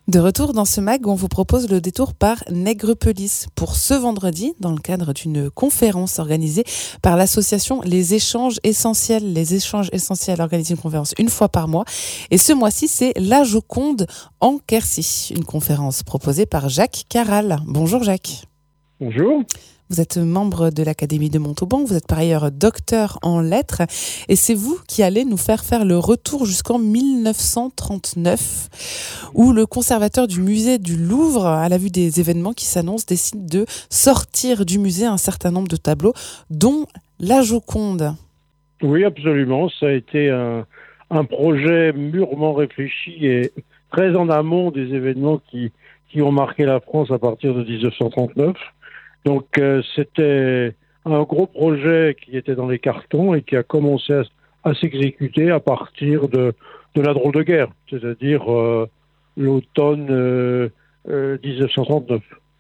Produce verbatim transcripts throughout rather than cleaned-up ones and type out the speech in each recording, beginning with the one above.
De retour dans ce mag où on vous propose le détour par Nègrepelisse pour ce vendredi dans le cadre d'une conférence organisée par l'association Les Échanges Essentiels. Les Échanges Essentiels organisent une conférence une fois par mois et ce mois-ci c'est La Joconde en Quercy, une conférence proposée par Jacques Caral. Bonjour Jacques. Bonjour. Vous êtes membre de l'Académie de Montauban, vous êtes par ailleurs docteur en lettres et c'est vous qui allez nous faire faire le retour jusqu'en mille neuf cent trente-neuf où le conservateur du musée du Louvre, à la vue des événements qui s'annoncent, décide de sortir du musée un certain nombre de tableaux, dont la Joconde. Oui, absolument. Ça a été un, un projet mûrement réfléchi et très en amont des événements qui, qui ont marqué la France à partir de dix-neuf cent trente-neuf. Donc euh, c'était un gros projet qui était dans les cartons et qui a commencé à, à s'exécuter à partir de, de la drôle de guerre, c'est-à-dire euh, l'automne euh, euh, dix-neuf cent trente-neuf.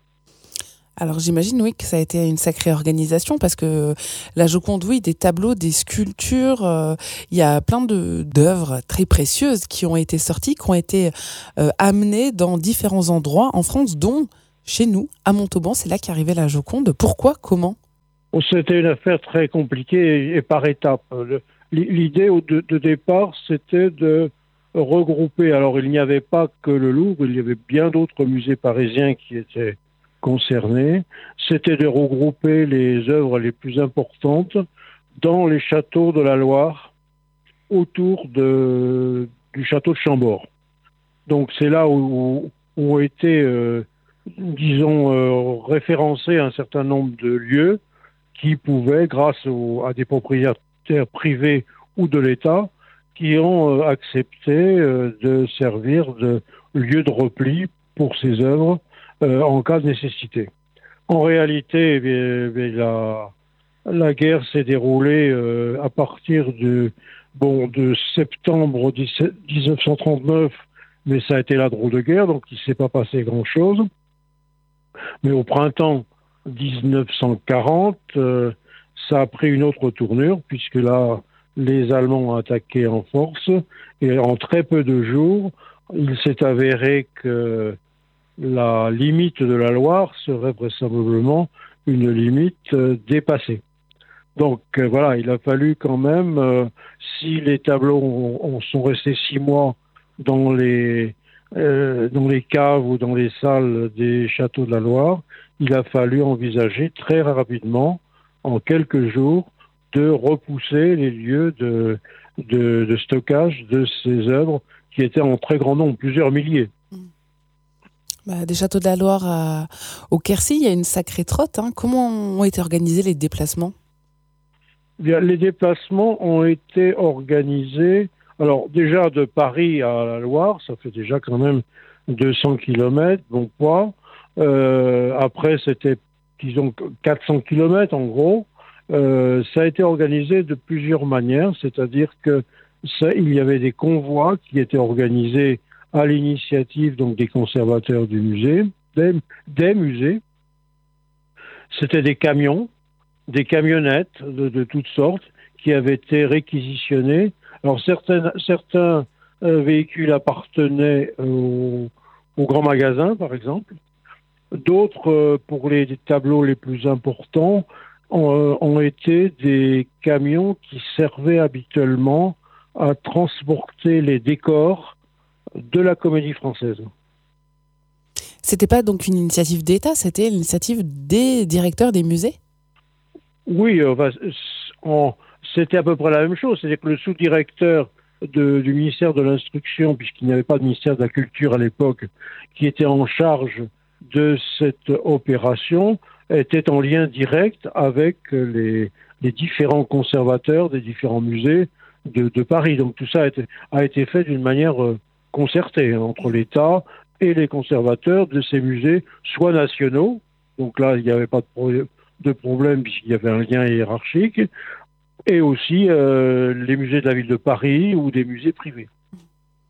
Alors j'imagine oui que ça a été une sacrée organisation parce que la Joconde, oui, des tableaux, des sculptures, euh, il y a plein de, d'œuvres très précieuses qui ont été sorties, qui ont été euh, amenées dans différents endroits en France, dont chez nous, à Montauban, c'est là qu'arrivait la Joconde. Pourquoi ? Comment ? C'était une affaire très compliquée et, et par étapes. Le, l'idée de, de départ, c'était de regrouper. Alors, il n'y avait pas que le Louvre, il y avait bien d'autres musées parisiens qui étaient concernés. C'était de regrouper les œuvres les plus importantes dans les châteaux de la Loire, autour de, du château de Chambord. Donc, c'est là où, où ont été... Euh, disons, euh, référencer un certain nombre de lieux qui pouvaient, grâce au, à des propriétaires privés ou de l'État, qui ont euh, accepté euh, de servir de lieu de repli pour ces œuvres euh, en cas de nécessité. En réalité, eh bien, eh bien, la, la guerre s'est déroulée euh, à partir de, bon, de septembre dix-neuf cent trente-neuf, mais ça a été la drôle de guerre, donc il ne s'est pas passé grand-chose. Mais au printemps dix-neuf cent quarante, euh, ça a pris une autre tournure, puisque là, les Allemands ont attaqué en force, et en très peu de jours, il s'est avéré que la limite de la Loire serait vraisemblablement une limite euh, dépassée. Donc euh, voilà, il a fallu quand même, euh, si les tableaux ont, ont, sont restés six mois dans les... Euh, dans les caves ou dans les salles des châteaux de la Loire, il a fallu envisager très rapidement, en quelques jours, de repousser les lieux de, de, de stockage de ces œuvres qui étaient en très grand nombre, plusieurs milliers. Bah, des châteaux de la Loire à, au Quercy, il y a une sacrée trotte. Hein. Comment ont été organisés les déplacements ? Bien, les déplacements ont été organisés. Alors déjà de Paris à la Loire, ça fait déjà quand même deux cents kilomètres, bon poids. Euh, après c'était, disons, quatre cents kilomètres en gros. Euh, ça a été organisé de plusieurs manières, c'est-à-dire que ça, il y avait des convois qui étaient organisés à l'initiative donc des conservateurs du musée, des, des musées. C'était des camions, des camionnettes de, de toutes sortes qui avaient été réquisitionnées. Alors certains, certains euh, véhicules appartenaient aux, aux grands magasins, par exemple. D'autres, euh, pour les, les tableaux les plus importants, ont, euh, ont été des camions qui servaient habituellement à transporter les décors de la Comédie Française. C'était pas donc une initiative d'État, c'était l'initiative des directeurs des musées ? Oui, euh, bah, en, c'était à peu près la même chose. C'est-à-dire que le sous-directeur de, du ministère de l'Instruction, puisqu'il n'y avait pas de ministère de la Culture à l'époque, qui était en charge de cette opération, était en lien direct avec les, les différents conservateurs des différents musées de, de Paris. Donc tout ça a été, a été fait d'une manière euh, concertée hein, entre l'État et les conservateurs de ces musées, soit nationaux, donc là il n'y avait pas de problème, de problème puisqu'il y avait un lien hiérarchique, et aussi euh, les musées de la ville de Paris ou des musées privés.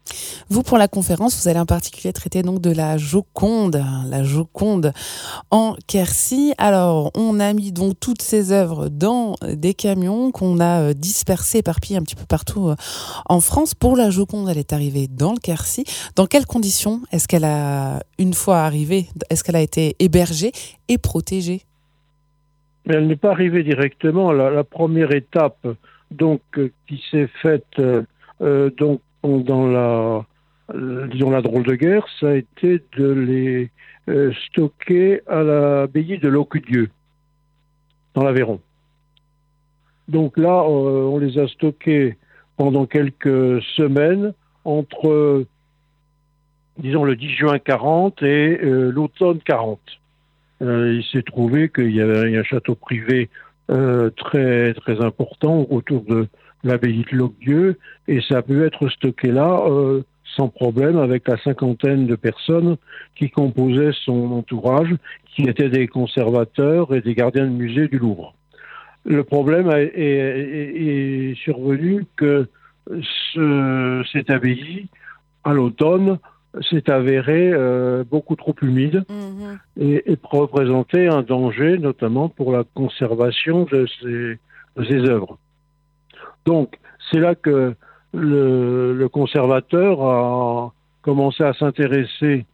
Vous, pour la conférence, vous allez en particulier traiter donc de la Joconde, la Joconde en Quercy. Alors, on a mis donc toutes ces œuvres dans des camions qu'on a dispersées, éparpillées un petit peu partout en France. Pour la Joconde, elle est arrivée dans le Quercy. Dans quelles conditions est-ce qu'elle a, une fois arrivée, est-ce qu'elle a été hébergée et protégée? Mais elle n'est pas arrivée directement. La, la première étape, donc, euh, qui s'est faite euh, donc dans la, euh, disons la drôle de guerre, ça a été de les euh, stocker à l'abbaye de Locudieu, dans l'Aveyron. Donc là, euh, on les a stockés pendant quelques semaines entre, euh, disons, le dix juin quarante et euh, l'automne quarante. Euh, il s'est trouvé qu'il y avait un château privé euh, très très important autour de l'abbaye de Locudieu, et ça a pu être stocké là euh, sans problème avec la cinquantaine de personnes qui composaient son entourage, qui étaient des conservateurs et des gardiens de musée du Louvre. Le problème est, est, est survenu que ce, cette abbaye, à l'automne, s'est avérée euh, beaucoup trop humide mmh. et, et représentait un danger, notamment pour la conservation de ces, de ces œuvres. Donc, c'est là que le, le conservateur a commencé à s'intéresser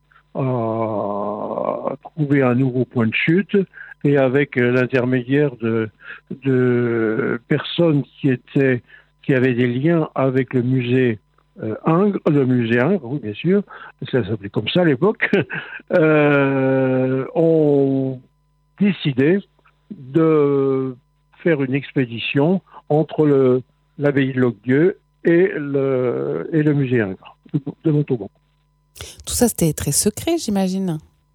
à trouver un nouveau point de chute, et avec l'intermédiaire de, de personnes qui étaient, qui avaient des liens avec le musée euh, Ingres, le musée Ingres, oui bien sûr, ça s'appelait comme ça à l'époque, euh, ont décidé de faire une expédition entre le l'abbaye de Locudieu et le, et le musée Ingres de Montauban. Tout ça, c'était très secret, j'imagine.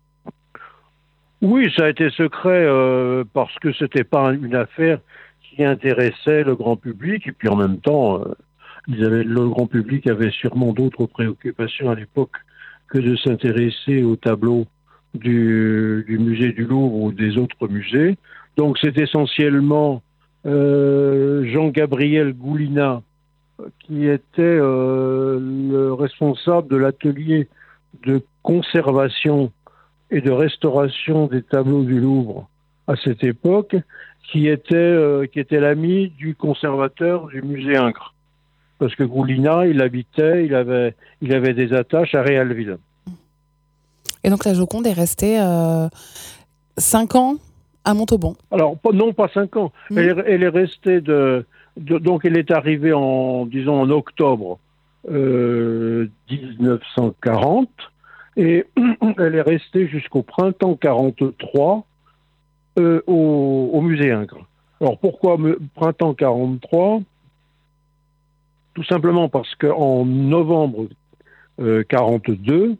Oui, ça a été secret euh, parce que c'était pas une affaire qui intéressait le grand public, et puis en même temps, euh, ils avaient, le grand public avait sûrement d'autres préoccupations à l'époque que de s'intéresser aux tableaux du, du musée du Louvre ou des autres musées. Donc c'est essentiellement Euh, Jean-Gabriel Goulina, qui était euh, le responsable de l'atelier de conservation et de restauration des tableaux du Louvre à cette époque, qui était, euh, qui était l'ami du conservateur du musée Ingres. Parce que Goulina, il habitait, il avait, il avait des attaches à Réalville. Et donc la Joconde est restée euh, cinq ans à Montauban. Alors, non, pas cinq ans. Mmh. Elle, elle est restée de, de... Donc, elle est arrivée en, disons, en octobre euh, dix-neuf cent quarante. Et elle est restée jusqu'au printemps quarante-trois euh, au, au musée Ingres. Alors, pourquoi me, printemps quarante-trois? Tout simplement parce qu'en novembre euh, quarante-deux,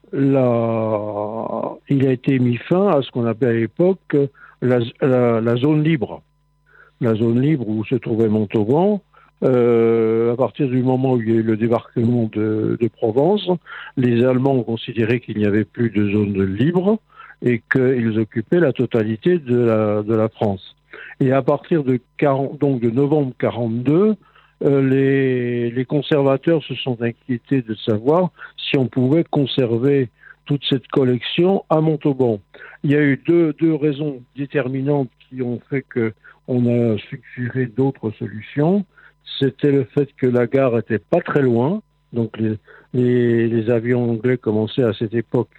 la... il a été mis fin à ce qu'on appelait à l'époque La, la, la zone libre, la zone libre où se trouvait Montauban. Euh, à partir du moment où il y a eu le débarquement de, de Provence, les Allemands ont considéré qu'il n'y avait plus de zone libre et qu'ils occupaient la totalité de la, de la France. Et à partir de, quarante, donc de novembre quarante-deux, euh, les, les conservateurs se sont inquiétés de savoir si on pouvait conserver toute cette collection à Montauban. Il y a eu deux, deux raisons déterminantes qui ont fait qu'on a suggéré d'autres solutions. C'était le fait que la gare était pas très loin, donc les, les, les avions anglais commençaient à cette époque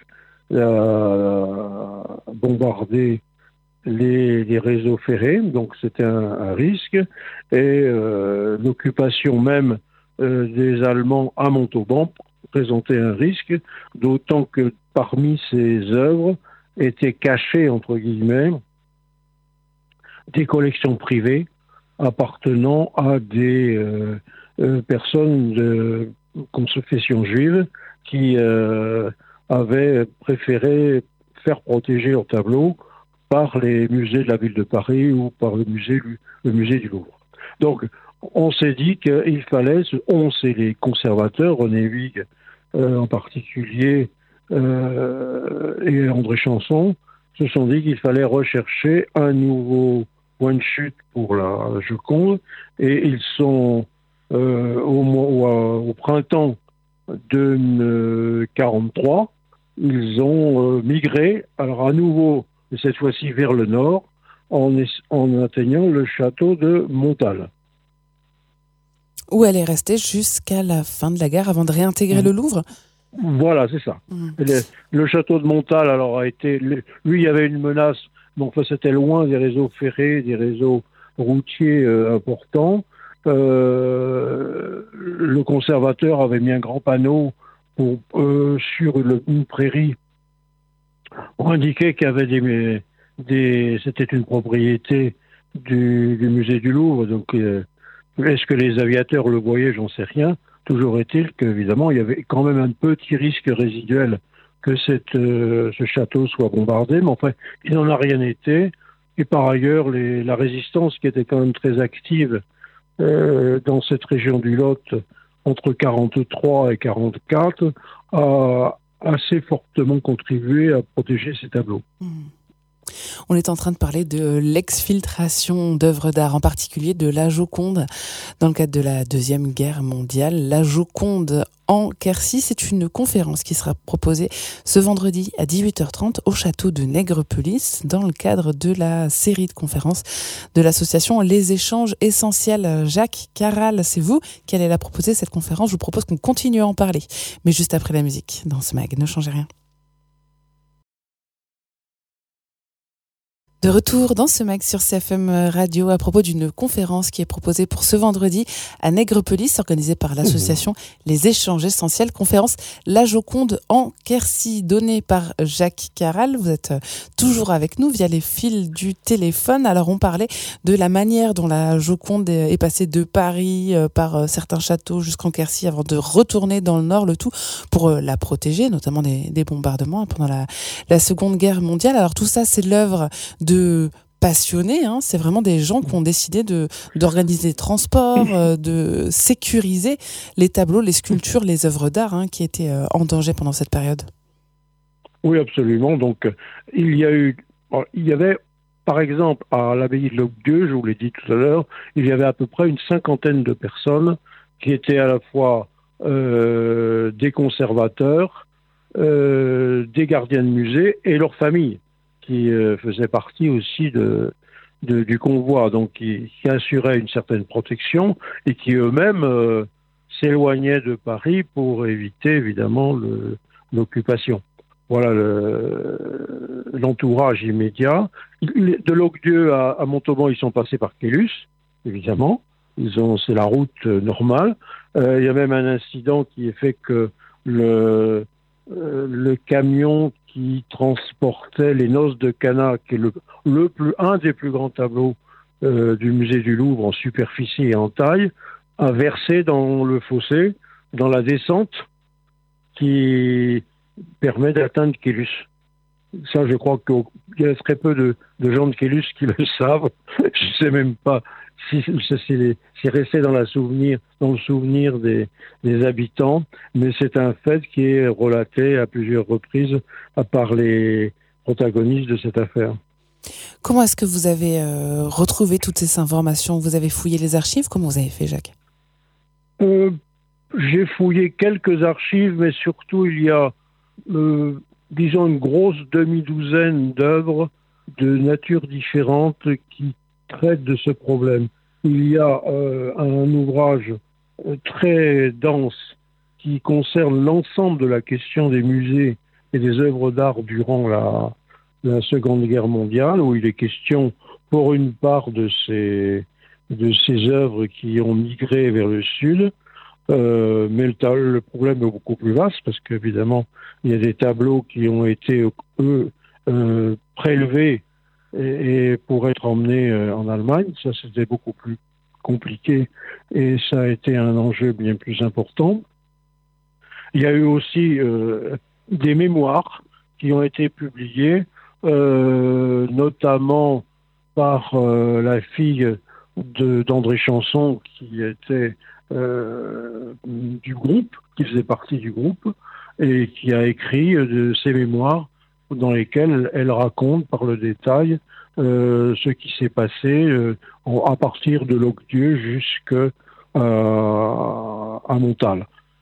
à bombarder les, les réseaux ferrés, donc c'était un, un risque, et euh, l'occupation même euh, des Allemands à Montauban présentait un risque, d'autant que parmi ces œuvres étaient cachées, entre guillemets, des collections privées appartenant à des euh, euh, personnes de confession juive qui euh, avaient préféré faire protéger leurs tableaux par les musées de la ville de Paris ou par le musée, le musée du Louvre. Donc, on s'est dit qu'il fallait, on c'est les conservateurs, René Huyghe euh, en particulier, euh, et André Chanson, se sont dit qu'il fallait rechercher un nouveau point de chute pour la Joconde, et ils sont euh, au, au, au printemps de euh, quarante-trois, ils ont euh, migré, alors à nouveau, cette fois-ci vers le nord, en, en atteignant le château de Montal. Où elle est restée jusqu'à la fin de la guerre avant de réintégrer mmh. le Louvre. Voilà, c'est ça. Mmh. Le, le château de Montal, alors, a été... Lui, il y avait une menace, mais enfin, c'était loin des réseaux ferrés, des réseaux routiers euh, importants. Euh, le conservateur avait mis un grand panneau pour, euh, sur le, une prairie pour indiquer qu'il y avait des... des c'était une propriété du, du musée du Louvre, donc... Euh, est-ce que les aviateurs le voyaient? J'en sais rien. Toujours est-il qu'évidemment, il y avait quand même un petit risque résiduel que cette, euh, ce château soit bombardé, mais enfin, il n'en a rien été. Et par ailleurs, les, la résistance, qui était quand même très active euh, dans cette région du Lot, entre quarante-trois et quarante-quatre, a assez fortement contribué à protéger ces tableaux. Mmh. On est en train de parler de l'exfiltration d'œuvres d'art, en particulier de la Joconde, dans le cadre de la Deuxième Guerre mondiale. La Joconde en Quercy, c'est une conférence qui sera proposée ce vendredi à dix-huit heures trente au château de Nègrepelisse, dans le cadre de la série de conférences de l'association Les Échanges Essentiels. Jacques Caral, c'est vous qui allez la proposer, cette conférence. Je vous propose qu'on continue à en parler, mais juste après la musique, dans ce mag. Ne changez rien. De retour dans ce mag sur C F M Radio à propos d'une conférence qui est proposée pour ce vendredi à Nègrepelisse, organisée par l'association Les Échanges Essentiels. Conférence La Joconde en Quercy, donnée par Jacques Caral. Vous êtes toujours avec nous via les fils du téléphone. Alors on parlait de la manière dont la Joconde est passée de Paris par certains châteaux jusqu'en Quercy avant de retourner dans le nord, le tout pour la protéger, notamment des, des bombardements pendant la, la Seconde Guerre mondiale. Alors tout ça, c'est l'œuvre de de passionnés, hein. C'est vraiment des gens qui ont décidé de, d'organiser des transports, euh, de sécuriser les tableaux, les sculptures, les œuvres d'art hein, qui étaient euh, en danger pendant cette période. Oui, absolument. Donc, euh, il y a eu, il y avait, par exemple, à l'abbaye de Locdieu, je vous l'ai dit tout à l'heure, il y avait à peu près une cinquantaine de personnes qui étaient à la fois euh, des conservateurs, euh, des gardiens de musée et leurs familles, qui euh, faisaient partie aussi de, de, du convoi, donc qui, qui assuraient une certaine protection et qui eux-mêmes euh, s'éloignaient de Paris pour éviter évidemment le, l'occupation. Voilà le, l'entourage immédiat. De Locdieu à, à Montauban, ils sont passés par Quélus, évidemment. Ils ont, c'est la route normale. Euh, il y a même un incident qui est fait que le, euh, le camion qui transportait les Noces de Cana, qui est le, le plus, un des plus grands tableaux euh, du musée du Louvre en superficie et en taille, a versé dans le fossé, dans la descente qui permet d'atteindre Quélus. Ça, je crois qu'il y a très peu de, de gens de Quélus qui le savent. Je ne sais même pas si c'est, c'est resté dans, la souvenir, dans le souvenir des, des habitants, mais c'est un fait qui est relaté à plusieurs reprises par les protagonistes de cette affaire. Comment est-ce que vous avez euh, retrouvé toutes ces informations? Vous avez fouillé les archives? Comment vous avez fait, Jacques? euh, J'ai fouillé quelques archives, mais surtout il y a, euh, disons, une grosse demi-douzaine d'œuvres de nature différente qui traite de ce problème. Il y a euh, un ouvrage très dense qui concerne l'ensemble de la question des musées et des œuvres d'art durant la, la Seconde Guerre mondiale, où il est question pour une part de ces, de ces œuvres qui ont migré vers le sud, euh, mais le, le problème est beaucoup plus vaste parce qu'évidemment, il y a des tableaux qui ont été, eux, euh, prélevés et pour être emmené en Allemagne. Ça, c'était beaucoup plus compliqué et ça a été un enjeu bien plus important. Il y a eu aussi euh, des mémoires qui ont été publiées, euh, notamment par euh, la fille de, d'André Chanson, qui était euh, du groupe, qui faisait partie du groupe, et qui a écrit de ses mémoires dans lesquels elle raconte par le détail euh, ce qui s'est passé euh, à partir de Locdieu jusqu'à euh, à Montal.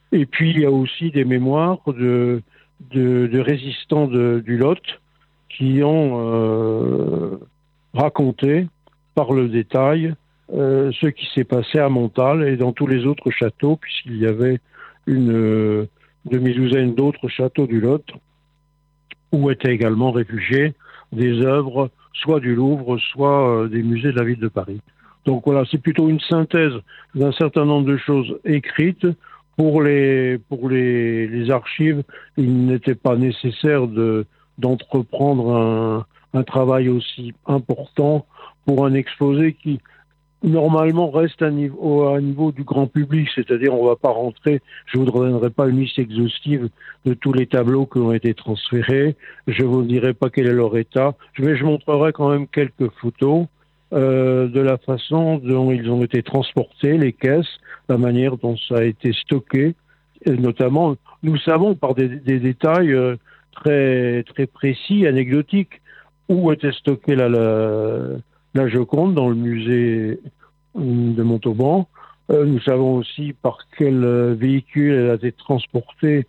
Et puis, il y a aussi des mémoires de, de, de résistants de, du Lot qui ont euh, raconté par le détail euh, ce qui s'est passé à Montal et dans tous les autres châteaux, puisqu'il y avait une euh, demi-douzaine d'autres châteaux du Lot où étaient également réfugiées des œuvres soit du Louvre, soit euh, des musées de la ville de Paris. Donc voilà, c'est plutôt une synthèse d'un certain nombre de choses écrites. Pour les, pour les, les archives, il n'était pas nécessaire de, d'entreprendre un, un travail aussi important pour un exposé qui, normalement, reste à niveau, à niveau du grand public. C'est-à-dire, on ne va pas rentrer, je ne vous donnerai pas une liste exhaustive de tous les tableaux qui ont été transférés. Je ne vous dirai pas quel est leur état. Mais je montrerai quand même quelques photos. Euh, de la façon dont ils ont été transportés, les caisses, la manière dont ça a été stocké, et notamment, nous savons par des, des détails euh, très très précis, anecdotiques, où était stockée la, la, la Joconde dans le musée de Montauban. Euh, nous savons aussi par quel véhicule elle a été transportée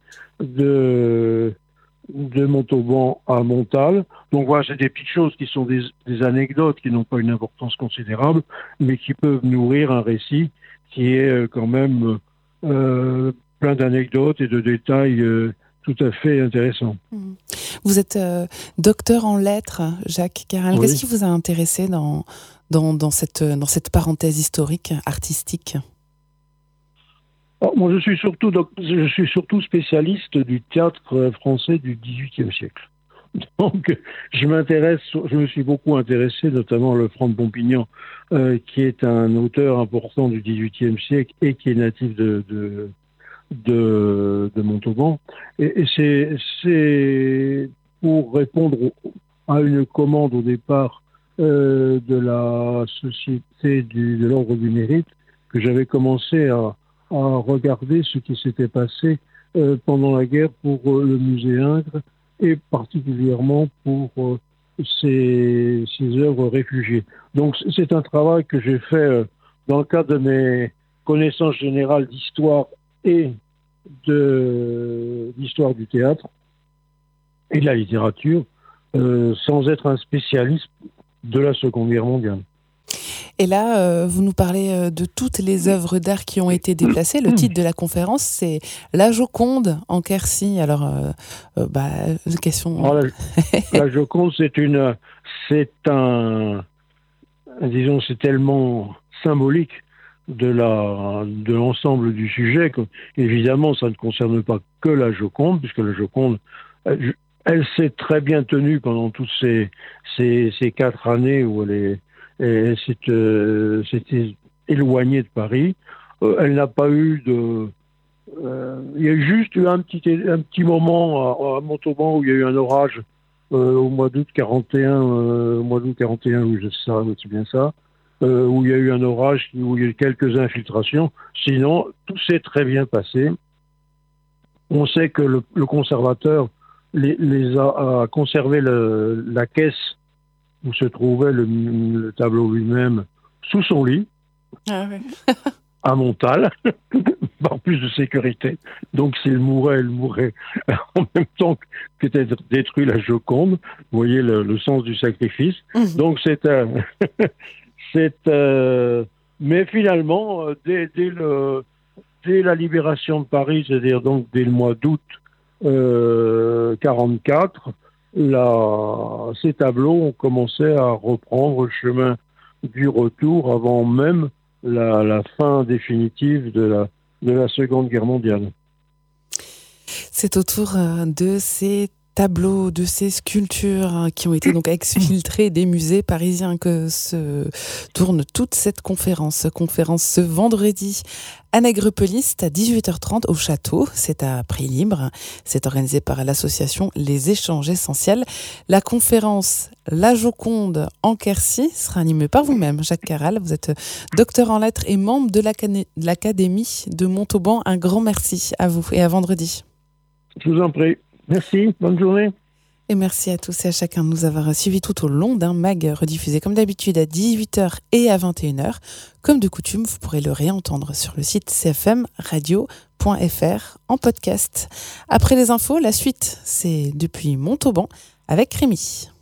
de de Montauban à Montal. Donc voilà, c'est des petites choses qui sont des, des anecdotes qui n'ont pas une importance considérable, mais qui peuvent nourrir un récit qui est quand même euh, plein d'anecdotes et de détails euh, tout à fait intéressants. Vous êtes euh, docteur en lettres, Jacques Caral. Oui. Qu'est-ce qui vous a intéressé dans, dans, dans, cette, dans cette parenthèse historique, artistique ? Alors, moi, je suis surtout, donc, je suis surtout spécialiste du théâtre français du dix-huitième siècle. Donc, je m'intéresse, je me suis beaucoup intéressé, notamment à Lefranc de Pompignan, euh, qui est un auteur important du dix-huitième siècle et qui est natif de, de, de, de Montauban. Et, et c'est, c'est pour répondre à une commande au départ euh, de la Société du, de l'Ordre du Mérite que j'avais commencé à à regarder ce qui s'était passé euh, pendant la guerre pour euh, le musée Ingres et particulièrement pour euh, ces, ces œuvres réfugiées. Donc c'est un travail que j'ai fait euh, dans le cadre de mes connaissances générales d'histoire et de, d'histoire du théâtre et de la littérature, euh, sans être un spécialiste de la Seconde Guerre mondiale. Et là, euh, vous nous parlez euh, de toutes les œuvres d'art qui ont été déplacées. Le titre de la conférence, c'est La Joconde en Quercy. Alors, euh, euh, bah, question. Alors, la, la Joconde, c'est une, c'est un, disons, c'est tellement symbolique de la, de l'ensemble du sujet que, évidemment, ça ne concerne pas que la Joconde, puisque la Joconde, elle, elle s'est très bien tenue pendant toutes ces, ces, ces quatre années où elle est et s'était euh, éloignée de Paris. Euh, elle n'a pas eu de... Euh, il y a juste eu un petit, un petit moment à, à Montauban où il y a eu un orage euh, au mois d'août quarante et un, euh, au mois d'août quarante et un, oui, c'est bien ça, euh, où il y a eu un orage, où il y a eu quelques infiltrations. Sinon, tout s'est très bien passé. On sait que le, le conservateur les, les a, a conservé le, la caisse où se trouvait le, le tableau lui-même sous son lit, ah oui. à Montal, par plus de sécurité. Donc s'il mourait, il mourait en même temps qu'était détruit la Joconde. Vous voyez le, le sens du sacrifice. Mmh. Donc c'est un... c'est, euh... mais finalement, dès, dès, le, dès la libération de Paris, c'est-à-dire donc dès le mois d'août euh, quarante-quatre, La, ces tableaux ont commencé à reprendre le chemin du retour avant même la, la fin définitive de la, de la Seconde Guerre mondiale. C'est autour de ces tableaux, de ces sculptures qui ont été donc exfiltrées des musées parisiens que se tourne toute cette conférence. Conférence ce vendredi à Nègrepelisse à dix-huit heures trente au château. C'est à prix libre. C'est organisé par l'association Les Échanges Essentiels. La conférence La Joconde en Quercy sera animée par vous-même, Jacques Caral. Vous êtes docteur en lettres et membre de l'Académie de Montauban. Un grand merci à vous et à vendredi. Je vous en prie. Merci, bonne journée. Et merci à tous et à chacun de nous avoir suivis tout au long d'un mag rediffusé comme d'habitude à dix-huit heures et à vingt et une heures. Comme de coutume, vous pourrez le réentendre sur le site c f m radio point f r en podcast. Après les infos, la suite, c'est depuis Montauban avec Rémi.